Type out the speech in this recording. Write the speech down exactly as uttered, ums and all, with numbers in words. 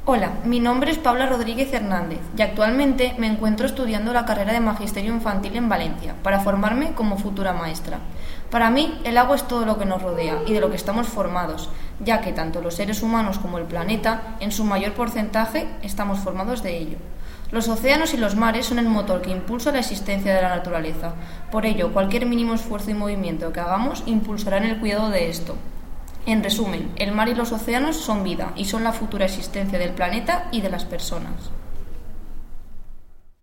Hola, mi nombre es Paula Rodríguez Hernández y actualmente me encuentro estudiando la carrera de Magisterio Infantil en Valencia para formarme como futura maestra. Para mí, el agua es todo lo que nos rodea y de lo que estamos formados, ya que tanto los seres humanos como el planeta, en su mayor porcentaje, estamos formados de ello. Los océanos y los mares son el motor que impulsa la existencia de la naturaleza. Por ello, cualquier mínimo esfuerzo y movimiento que hagamos impulsará en el cuidado de esto. En resumen, el mar y los océanos son vida y son la futura existencia del planeta y de las personas.